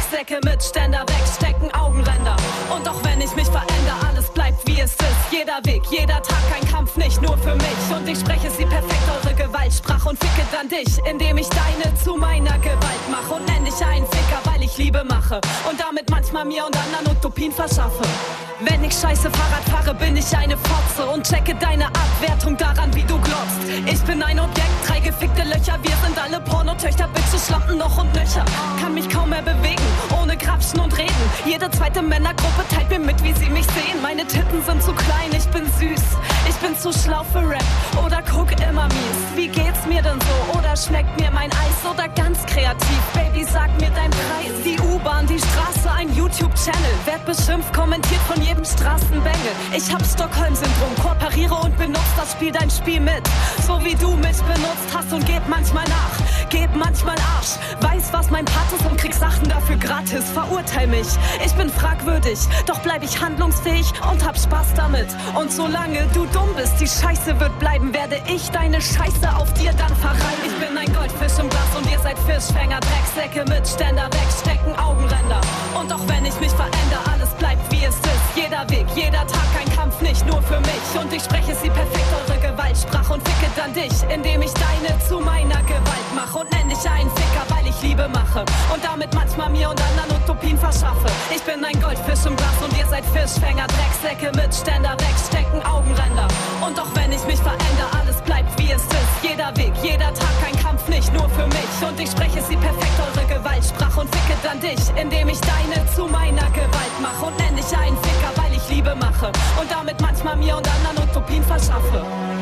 Drecksäcke mit Ständer wegstecken, Augenränder. Und auch wenn ich mich verändere, alles bleibt wie es ist. Jeder Weg, jeder Tag, ein Kampf, nicht nur für mich. Und ich spreche sie perfekt, eure Gewaltsprache, und ficke dann dich, indem ich deine zu meiner Gewalt mache. Und nenn dich einen Ficker, weil ich Liebe mache. Und damit manchmal mir und anderen Utopien verschaffe. Wenn ich scheiße Fahrrad fahre, bin ich eine Fotze und checke deine Abwertung daran, wie du glotzt. Ich bin ein Objekt, 3 gefickte Löcher, wir sind alle Pornotöchter, Bitches, Schlampen noch und nöcher. Kann mich kaum mehr bewegen, ohne Grapschen und Reden. Jede zweite Männergruppe teilt mir mit, wie sie mich sehen. Meine Titten sind zu klein, ich bin süß. Ich bin zu schlau für Rap oder guck immer mies. Wie geht's mir denn so? Oder schmeckt mir mein Eis oder ganz kreativ? Baby, sag mir dein Preis. Die U-Bahn, die Straße, ein YouTube-Channel. Werd beschimpft, kommentiert von jedem Straßenbengel. Ich hab Stockholm-Syndrom, kooperiere und benutze das Spiel, dein Spiel mit. So wie du mich benutzt hast und geb manchmal nach. Geb manchmal Arsch, weiß, was mein Part ist und krieg Sachen dafür gratis. Verurteil mich, ich bin fragwürdig, doch bleib ich handlungsfähig und hab Spaß damit. Und solange du dumm bist, die Scheiße wird bleiben, werde ich deine Scheiße auf dir dann verreiben. Ich bin ein Goldfisch im Glas und ihr seid Fischfänger, Drecksäcke mit Ständer wegstecken, Augenränder. Und auch wenn ich mich verändere, alles bleibt wie es ist. Jeder Weg, jeder Tag, ein Kampf, nicht nur für mich. Und ich spreche sie perfekt, eure Gewaltsprache, und ficke dann dich, indem ich deine zu meiner Gewalt mache. Und nenn dich einen Ficker, weil ich Liebe mache. Und damit manchmal mir und anderen Utopien verschaffe. Ich bin ein Goldfisch im Glas und ihr seid Fischfänger, Drecksäcke mit Ständer wegstecken, Augenränder. Und auch wenn ich mich verändere, alles bleibt wie es ist. Jeder Weg, jeder Tag, ein Kampf, nicht nur für mich. Und ich spreche sie perfekt, eure Gewaltsprache, und ficke dann dich, indem ich deine zu meiner Gewalt mache. Und nenn dich einen Ficker, weil ich Liebe mache. Und damit manchmal mir und anderen Utopien verschaffe.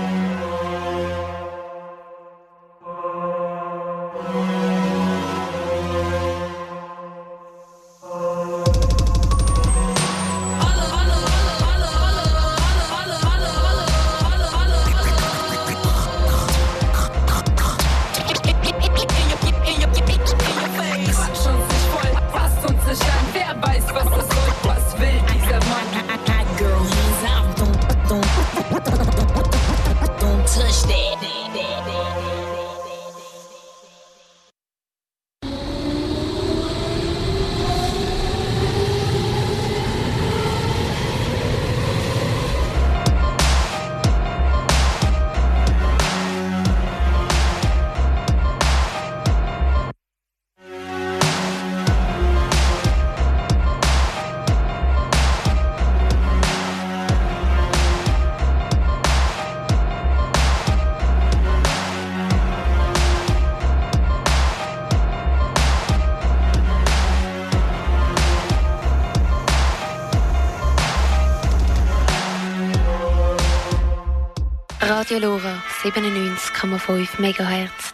Radio Lora 97,5 MHz.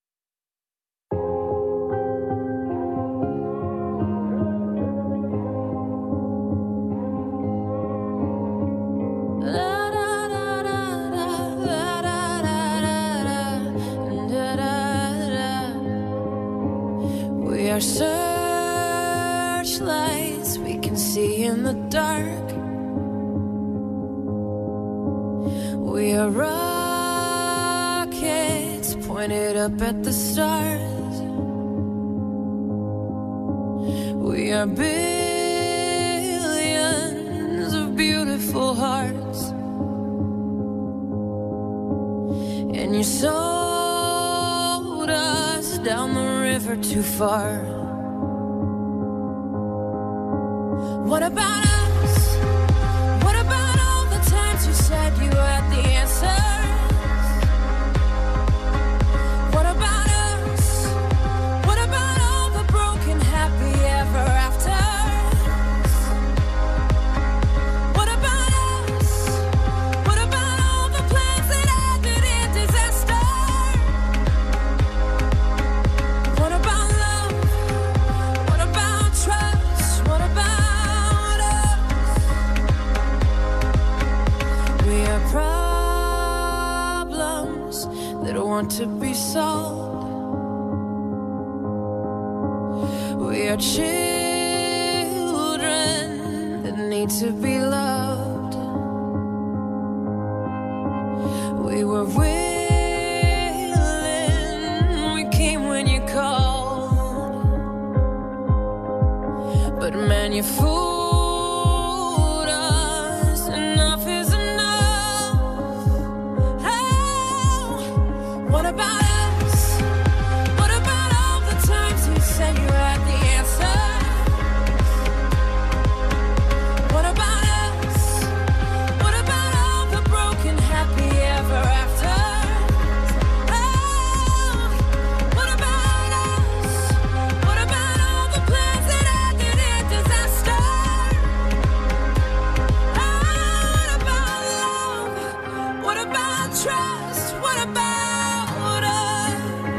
We are searchlights we can see in the dark. We are rockets pointed up at the stars. We are billions of beautiful hearts. And you sold us down the river too far. What about us? What about all the times you said you had the answers? What about us? What about all the broken happy ever afters? What about us? What about all the plans that ended in disaster? What about love? What about trust? What about us? We are problems that want to be solved. We are children that need to be loved. We were willing, we came when you called. but man, you fooled us. Enough is enough. Oh, what about us? What about all the times you said you had the answer? What about us? What about all the broken happy ever after? Trust, what about us?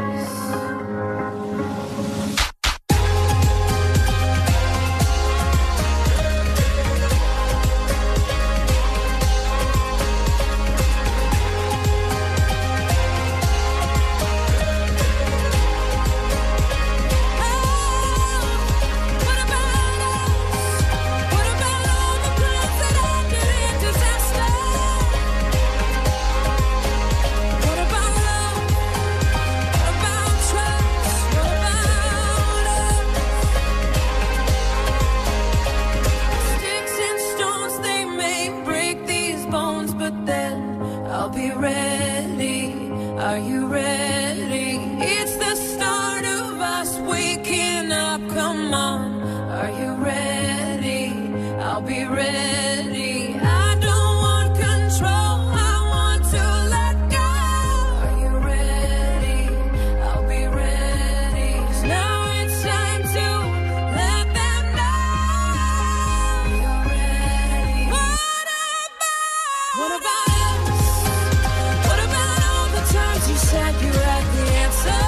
Are you ready? It's the start of us waking up, come on. Are you ready? I'll be ready. I don't want control, I want to let go. Are you ready? I'll be ready. 'Cause now it's time to let them know. You're ready. What about you said you had the answer.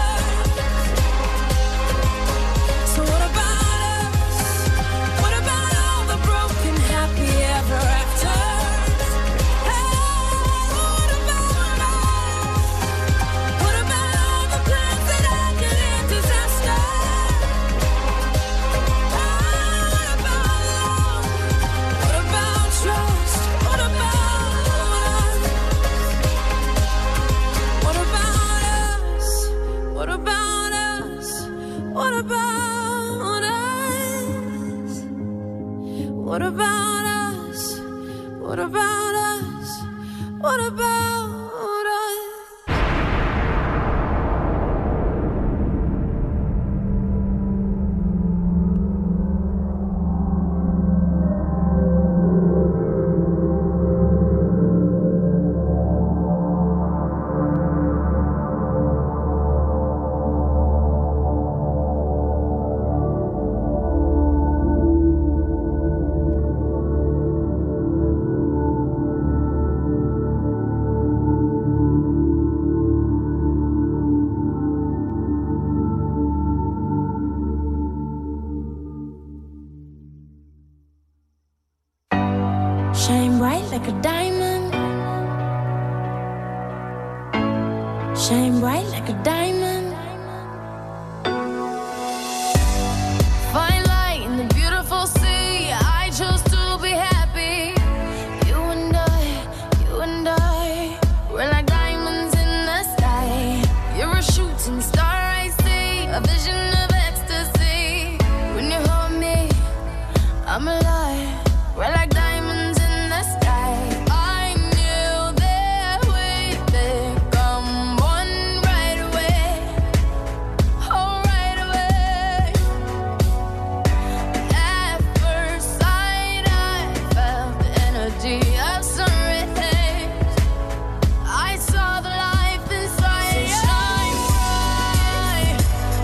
So what about us? What about all the broken happy ever after? Hey, what about us? What about all the plans that ended in disaster? What about love? What about trust? What about What about us? What about us? What about us? What about us? What about us? What about us? Shine bright like a diamond. Shine bright like a diamond. Fine light in the beautiful sea. I chose to be happy. You and I, we're like diamonds in the sky. You're a shooting star, I see, a vision of ecstasy. When you hold me, I'm alive. We're like diamonds in the sky. I knew that we'd become one right away. Oh, right away. At first sight, I felt the energy of sun rays. I saw the life inside. So shine bright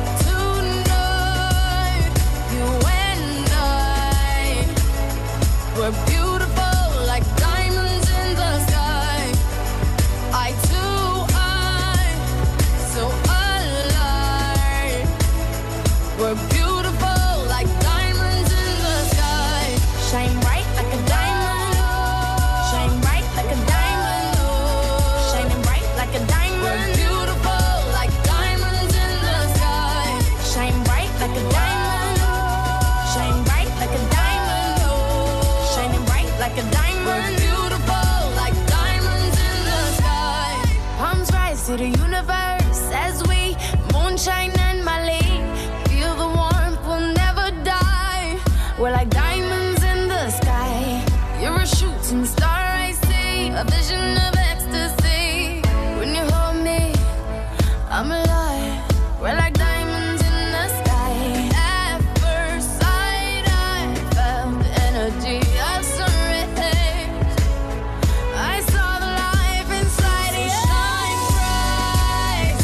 tonight. You and I, we're beautiful like diamonds in the sky. Eye to eye, so alive. We're beautiful like diamonds in the sky. Shine bright like a diamond. Shine bright like a diamond. Shining bright like a We're diamond. beautiful like diamonds in the sky. Shine bright like a diamond. Shine bright like a diamond. Shining bright like a We're diamond. beautiful like diamonds in the sky. Palms rise to the universe as we moonshine and Mali. Feel the warmth, we'll never die. We're like diamonds in the sky. You're a shooting star, I see. A vision of ecstasy. When you hold me, I'm alive. We're like diamonds in the sky. At first sight, I felt the energy of sunrise. I saw the life inside you. Shine bright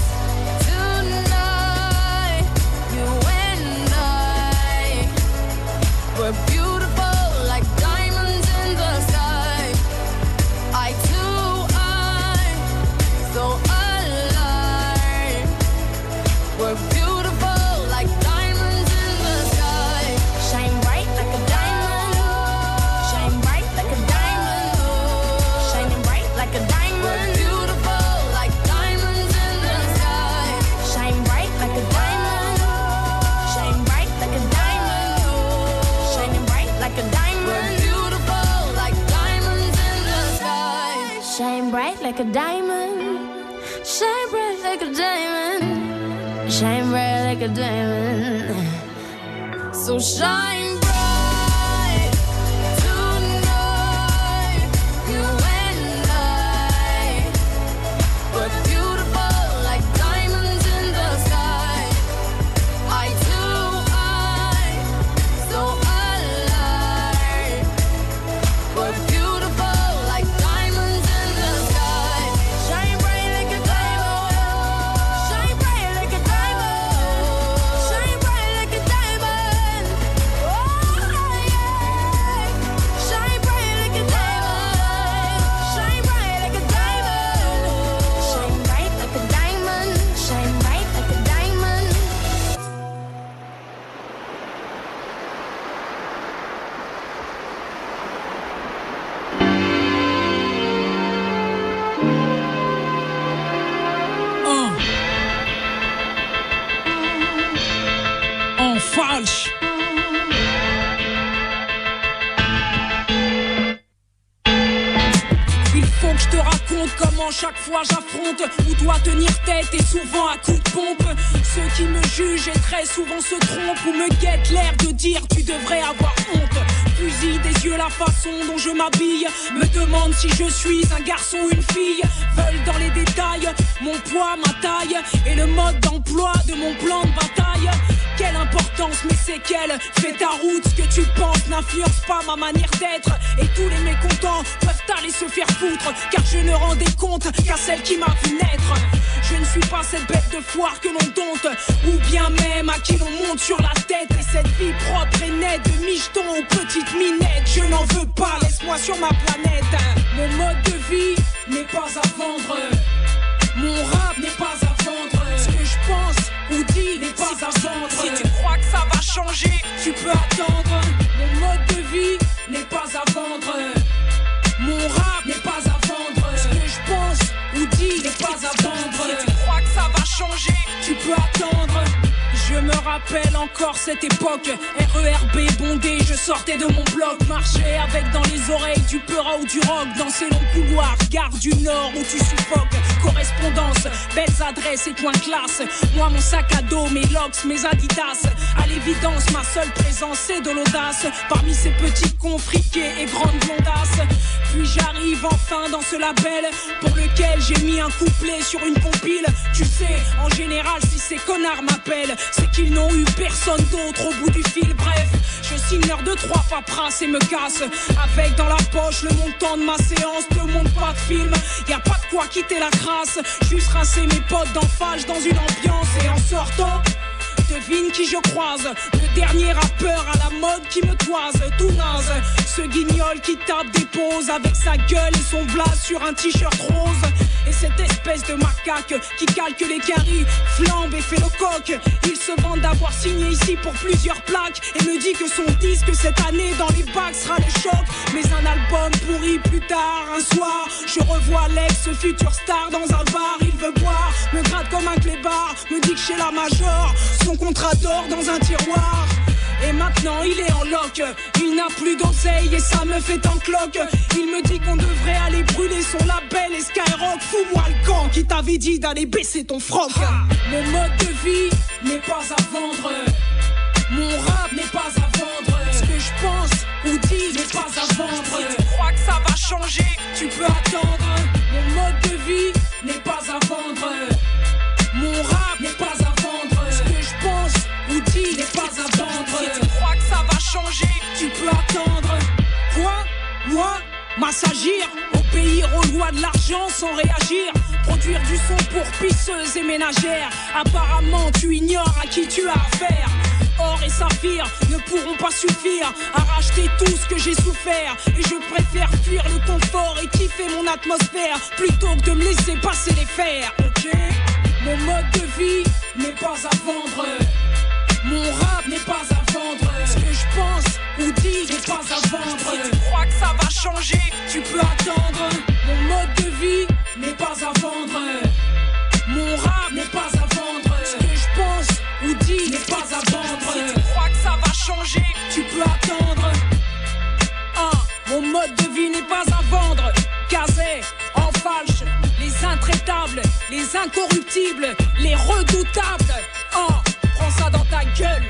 tonight. You and I, we're beautiful like diamonds in the sky. I too, I'm so alive. We're beautiful like diamonds in the sky. Shine bright like a diamond. Shine bright like a diamond. Shining bright like a diamond. We're beautiful like diamonds in the sky. Shine bright like a diamond. Shine bright like a diamond. Shining bright like a diamond. We're beautiful like diamonds in the sky. Shine bright like a diamond. Shine bright like a diamond. Shine bright like a diamond. So shine bright tonight. You and I, we're beautiful like diamonds in the sky. I too, I'm so alive. We're beautiful like diamonds in the sky. Shine bright like a diamond. Shine bright like a diamond. Shine bright like a diamond. Oh yeah. Shine bright like a diamond. Shine bright like a diamond. Shine bright like a diamond. Shine bright like a diamond. En falche. Il faut que je te raconte comment chaque fois j'affronte ou dois tenir tête et souvent à coups de pompe. Ceux qui me jugent et très souvent se trompent ou me guettent l'air de dire tu devrais avoir honte. Fusille des yeux la façon dont je m'habille, me demande si je suis un garçon ou une fille. Veulent dans les détails mon poids, ma taille et le mode d'emploi de mon plan de bataille. Quelle importance mes séquelles, fais ta route, ce que tu penses n'influence pas ma manière d'être. Et tous les mécontents peuvent aller se faire foutre, car je ne rendais compte qu'à celle qui m'a vu naître. Je ne suis pas cette bête de foire que l'on dompte, ou bien même à qui l'on monte sur la tête. Et cette vie propre et nette, de micheton aux petites minettes, je n'en veux pas, laisse-moi sur ma planète. Mon mode de vie n'est pas à vendre, mon rap n'est pas à vendre. Ce que je pense ou dis n'est pas à vendre. Si tu crois que ça va changer, tu peux attendre. Mon mode de vie n'est pas à vendre, mon rap n'est pas à vendre. Ce que je pense ou dis n'est pas à vendre. Si tu crois que ça va changer, tu peux attendre. Je me rappelle encore cette époque, RERB bondé, je sortais de mon bloc. Marchais avec dans les oreilles du peura ou du rock. Dans ces longs couloirs, gare du Nord où tu suffoques. Correspondance, belles adresses et points classe. Moi mon sac à dos, mes locks, mes adidas. À l'évidence, ma seule présence c'est de l'audace. Parmi ces petits cons friqués et grandes blondasses. Puis j'arrive enfin dans ce label pour lequel j'ai mis un couplet sur une compile. Tu sais, en général si ces connards m'appellent, c'est qu'ils n'ont eu personne d'autre au bout du fil. Bref, je signe l'heure de 3 paperasses et me casse, avec dans la poche le montant de ma séance. Te montre pas de film, y a pas de quoi quitter la crasse. Juste rincer mes potes d'enfage dans une ambiance. Et en sortant, devine qui je croise, le dernier rappeur à la mode qui me toise. Tout naze, ce guignol qui tape des poses avec sa gueule et son blaze sur un t-shirt rose. Et cette espèce de macaque qui calque les caries, flambe et fait le coq. Il se vante d'avoir signé ici pour plusieurs plaques et me dit que son disque cette année dans les bacs sera le choc. Mais un album pourri plus tard, un soir, je revois l'ex-futur star dans un bar. Il veut boire, me gratte comme un clébard, me dit que chez la major, son contrat d'or dans un tiroir. Et maintenant il est en loc, il n'a plus d'oseille et ça me fait en cloque. Il me dit qu'on devrait aller brûler son label et Skyrock. Fous-moi le camp qui t'avait dit d'aller baisser ton froc. Mon mode de vie n'est pas à vendre, mon rap n'est pas à vendre. Ce que je changer, tu peux attendre. Mon mode de vie n'est pas à vendre. Mon rap n'est pas à vendre. Ce que je pense ou dis n'est pas à vendre. Si tu crois que ça va changer, tu peux attendre. Quoi? Moi? M'assagir au pays relois de l'argent sans réagir. Produire du son pour pisseuses et ménagères. Apparemment tu ignores à qui tu as affaire. Or et saphir ne pourront pas suffire à racheter tout ce que j'ai souffert. Et je préfère fuir le confort et kiffer mon atmosphère plutôt que de me laisser passer les fers. Ok, mon mode de vie n'est pas à vendre. Mon rap n'est pas à vendre. Ce que je pense ou dis n'est pas à vendre. Si tu crois que ça va changer, tu peux attendre. Mon mode de vie n'est pas à vendre. Mon rap n'est pas à vendre. Ce que je pense ou dis n'est pas à vendre. Si tu crois que ça va changer, tu peux attendre. Mon mode de vie n'est pas à vendre. Casé, en falche, les intraitables, les incorruptibles, les redoutables. Prends ça dans ta gueule.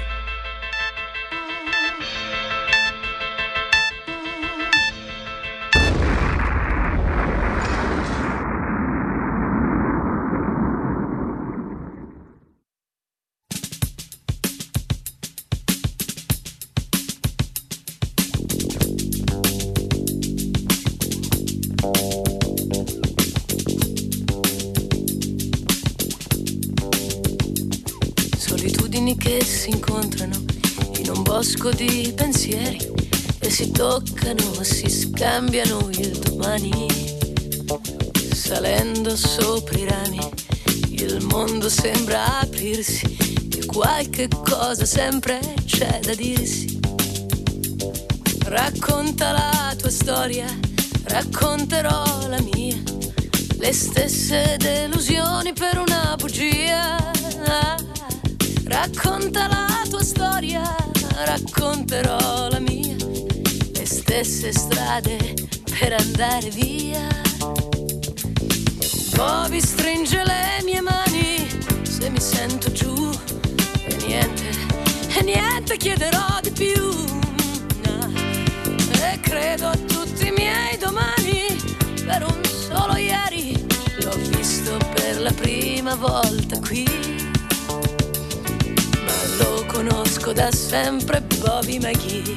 Che si incontrano in un bosco di pensieri e si toccano, si scambiano il domani. Salendo sopra i rami il mondo sembra aprirsi e qualche cosa sempre c'è da dirsi. Racconta la tua storia, racconterò la mia, le stesse delusioni per una bugia. Racconta la tua storia, racconterò la mia, le stesse strade per andare via. Bobby stringe le mie mani se mi sento giù e niente chiederò di più. E credo a tutti i miei domani, per un solo ieri l'ho visto per la prima volta qui. Lo conosco da sempre, Bobby McGee.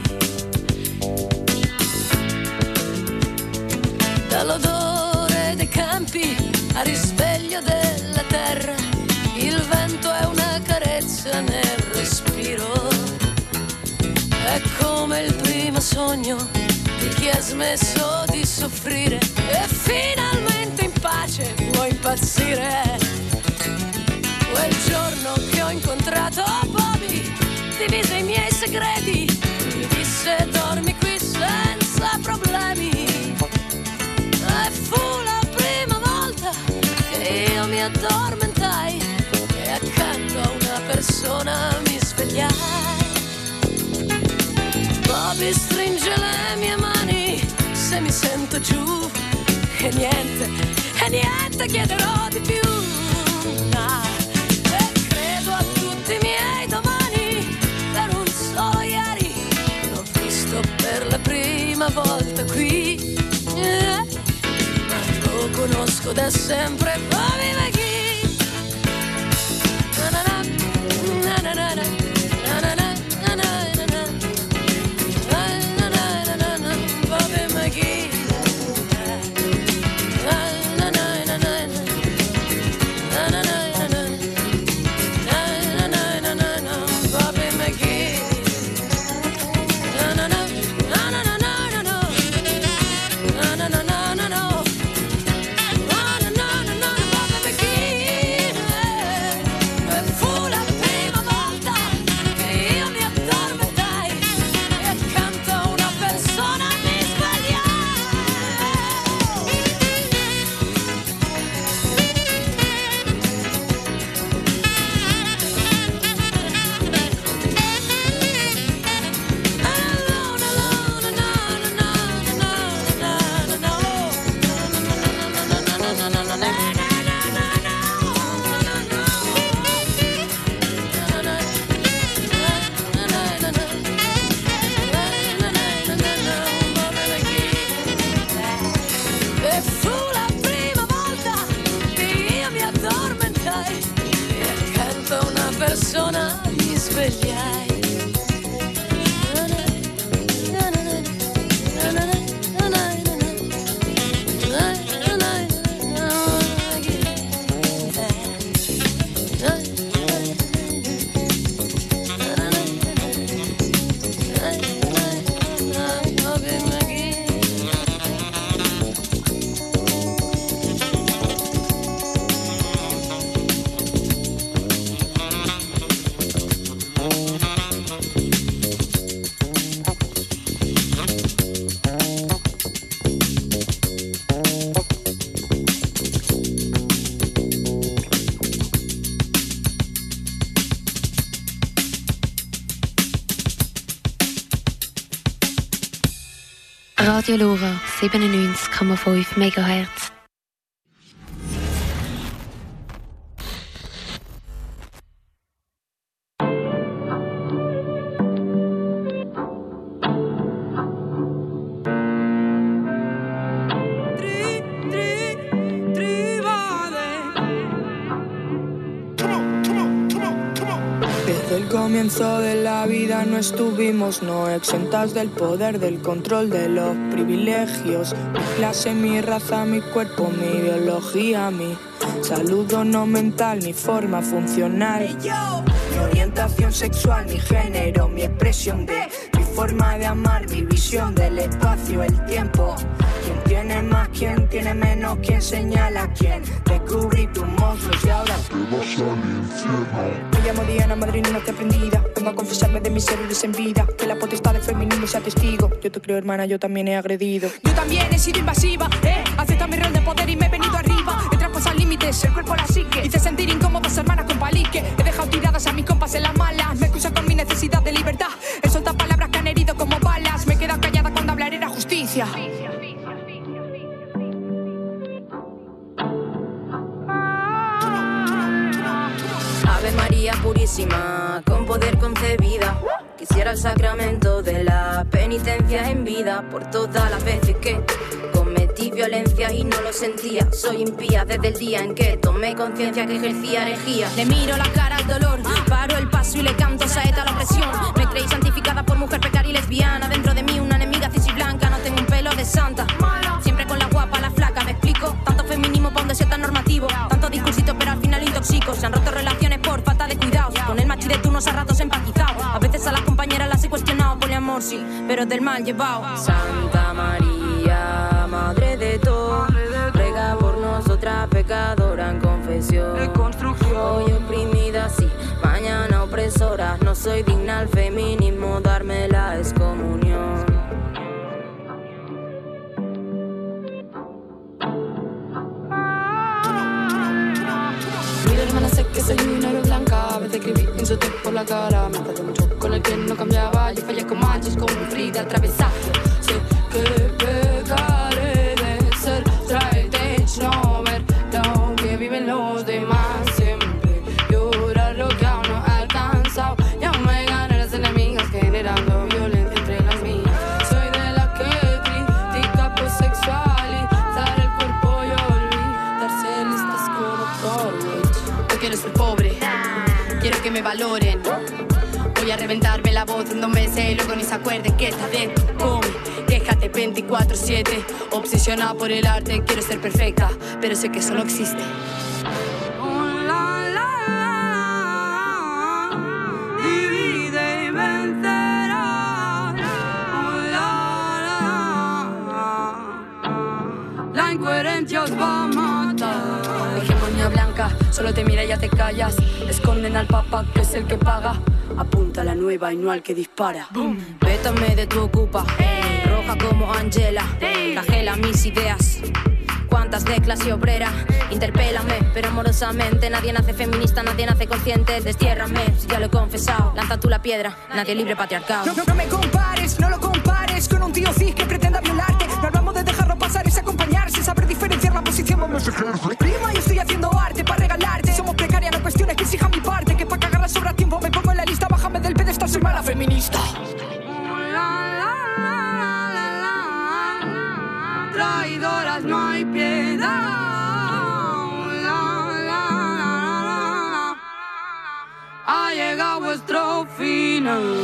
Dall'odore dei campi al risveglio della terra, il vento è una carezza nel respiro. È come il primo sogno di chi ha smesso di soffrire e finalmente in pace può impazzire. Quel giorno che ho incontrato Bobby, divise i miei segreti, mi disse dormi qui senza problemi. E fu la prima volta che io mi addormentai e accanto a una persona mi svegliai. Bobby stringe le mie mani se mi sento giù e niente chiederò di più. I miei domani, per un solo ieri l'ho visto per la prima volta qui, ma lo conosco da sempre. Bobby McGee. Na na na na na na na. Radio Lora 97,5 MHz. Desde el comienzo de la vida no estuvimos no exentas del poder, del control de los privilegios. Mi clase, mi raza, mi cuerpo, mi biología, mi salud no mental, mi forma funcional, mi orientación sexual, mi género, mi expresión de mi forma de amar, mi visión del espacio, el tiempo. ¿Quién tiene más, quién tiene menos, quién señala a quién? Descubrí tus monstruos y ahora te vas al infierno. Me llamo Diana, madrina te aprendida. Vengo a confesarme de mis errores en vida. Que la potestad del feminismo sea testigo. Yo te creo, hermana, yo también he agredido. Yo también he sido invasiva, acepto mi rol de poder y me he venido arriba. He traspasado límites, el cuerpo la psique. Hice sentir incómodas hermanas con palique. He dejado tiradas a mis compas en las malas. Me excusa con mi necesidad de libertad. He soltado palabras que han herido como balas. Me he quedado callada cuando hablar era justicia. Ave María purísima, con poder concebida. Quisiera el sacramento de la penitencia en vida por todas las veces que cometí violencia y no lo sentía. Soy impía desde el día en que tomé conciencia que ejercía herejía. Le miro la cara al dolor, paro el paso y le canto saeta a la opresión. Me creí santificada por mujer precaria y lesbiana. Dentro de mí una enemiga cis y blanca. No tengo un pelo de santa, siempre con la guapa, la flaca. Me explico, tanto feminismo pa' un deseo tan normativo. Tanto discursito pero al final intoxico. Se han roto relaciones por falta de cuidados. Con el machi de turnos a ratos empatizado. A veces a las compañeras las he cuestionado. Poliamor sí, pero del mal llevado. Santa María, madre de todo, ruega por nosotras pecadora en confesión. Hoy oprimida sí, mañana opresora. No soy digna al feminismo, darme la excomunión. Hermana, sé que soy una héroe blanca. A veces escribí insultos por la cara. Me traté mucho con el que no cambiaba. Yo fallé con manchas, con Frida atravesada. Sé que pecaré de ser straight edge, no ver lo que viven los demás. Siempre llorar lo que aún no he alcanzado. Y aún me ganan las enemigas generando violencia entre las mías. Soy de la que critica por sexualizar el cuerpo y olvidarse listas como college. Yo quiero ser pobre, quiero que me valoren. Voy a reventarme la voz en 2 meses y luego ni se acuerden que está dentro. Come, quéjate 24/7. Obsesionada por el arte, quiero ser perfecta, pero sé que eso no existe. Divide y vencerás. La incoherencia os va a matar. Hegemonía blanca, solo te mira y ya te callas. Esconden al papa que es el que paga. Apunta a la nueva y no al que dispara. Vétame de tu ocupa, roja como Angela. Flagela mis ideas. Cuántas de clase obrera, interpélame, pero amorosamente. Nadie nace feminista, nadie nace consciente. Destiérrame, si ya lo he confesado. Lanza tú la piedra, nadie libre patriarcado. No me compares, no lo compares con un tío cis que pretenda violarte. No hablamos de dejarlo pasar, es acompañarse, saber diferenciar la posición. Vamos a ejercer. Prima, yo estoy haciendo arte para regalarte. Somos precarias, no cuestiones que exija mi parte. Que pa' cagarla sobra tiempo, me pongo en la lista. Bájame del pedestal, soy mala feminista. Traidoras, no hay piedad. Ha llegado vuestro final.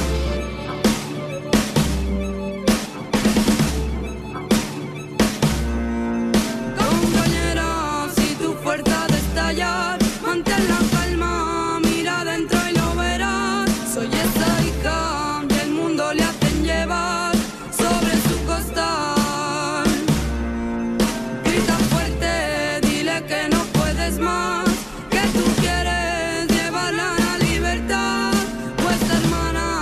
Compañera, si tu fuerza de estallar, mantén la calma, mira dentro y lo verás. Soy esa hija que el mundo le hacen llevar sobre su costal. Grita fuerte, dile que no puedes más, que tú quieres llevarla a la libertad. Vuestra hermana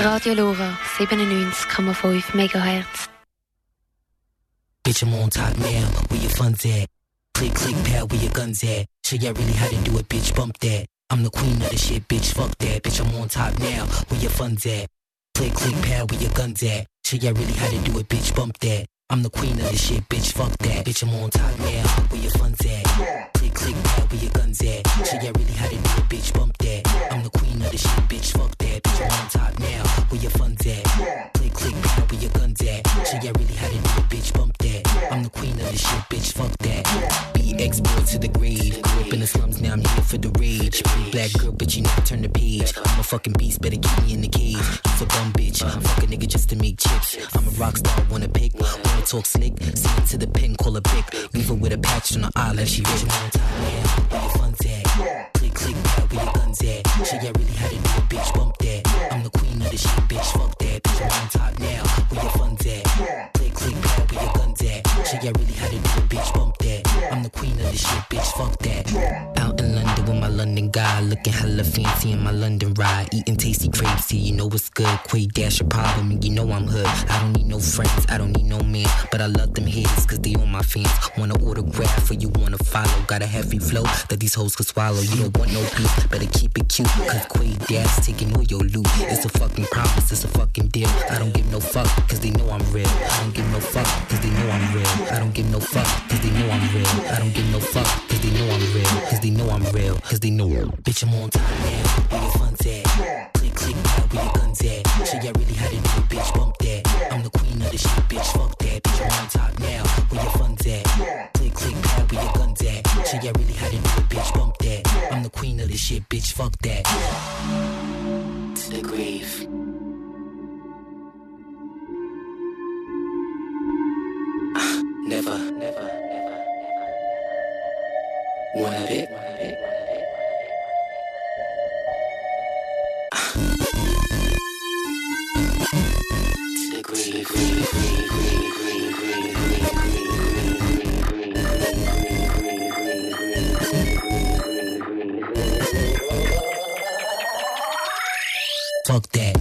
Radio Lora 97,5 MHz. Bitch, I'm on top now, where your funds at? Click, click, pal, where your guns at? Show ya really how to do it, bitch, bump that. I'm the queen of the shit, bitch, fuck that. Bitch, I'm on top now, where your funds at? Click, click, pal, where your guns at? Show ya really how to do it, bitch, bump that. I'm the queen of the shit, bitch, fuck that. Bitch, I'm on top now, where your funds at? Click, click, pal, where your guns at? Show ya really how to do it, bitch, bump that. I'm the queen of the shit, bitch, fuck that. Bitch, I'm on top now, where your funds at? Click, click, pal, where your guns at? Show ya really how to do it, bitch, bump that. I'm the queen of the shit, bitch, fuck that. BX boy to the grave. Grew up in the slums, now I'm here for the rage. Black girl, but you never turn the page. I'm a fucking beast, better keep me in the cage. You's a bum bitch, fuck a nigga just to make chips. I'm a rock star, wanna pick, wanna talk slick. See it to the pin, call a pick. Leave her with a patch on her eye like she rich. On top, man, where your fun's at? Click, click, pal, where your guns at? Show ya really how to do it, bitch, bump that. I'm the queen of the shit, bitch, fuck that. Bitch, I'm on top now, where your fun's at? Click, click, pal, where your guns at? Show ya really how to do it, bitch, bump that. I'm the queen of the shit, bitch, fuck that. Out in London with my London guy, looking hella fancy in my London ride, eating tasty crepes, see you know what's good. Quay Dash a problem, and you know I'm hood. I don't need no friends, I don't need no man, but I love them haters cause they on my fans. Wanna autograph or you wanna follow? Got a heavy flow that these hoes could swallow. You don't want no beef, better keep it cute, cause Quay Dash taking all your loot. It's a fucking promise, it's a fucking deal. I don't give no fuck cause they know I'm real. I don't give no fuck cause they know I'm real. I don't give no fuck cause they know I'm real. I don't give no fuck cause they know I'm real. Cause they know I'm real. Cause they know. Bitch, I'm on top now, where your fun's at? Click, click, pal, where your guns at? Show ya really how to do it, bitch, bump that. I'm the queen of the shit, bitch, fuck that. Bitch, I'm on top now, where your fun's at? Click, click, pal, where your guns at? Show ya really how to do it, bitch, bump that. I'm the queen of the shit, bitch, fuck that. To the grave. Never, never, never, never. One of it. To the grave, grave, grave, grave, grave, grave, grave, fuck that.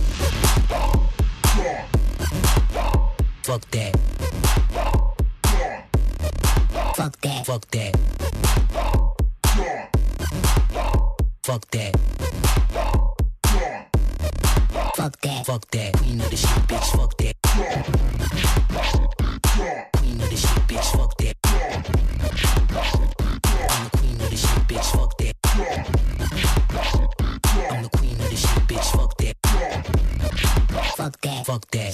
Fuck that. Fuck that. Fuck that. Fuck that. Fuck that. Fuck that. Queen of the shit, bitch, fuck that. Queen of the shit, bitch, fuck that. I'm the queen of the shit, bitch, fuck that. I'm the queen of the shit, bitch, fuck that. Fuck that. Fuck that.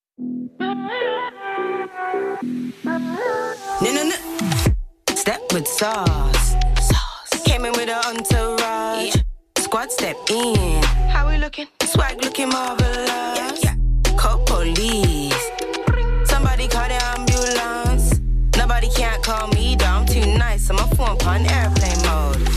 No. Step with sauce. Came in with an entourage. Squad step in. How we looking? Swag looking marvelous. Yeah. Call police. Somebody call the ambulance. Nobody can't call me down. I'm too nice. I'm a phone on airplane mode.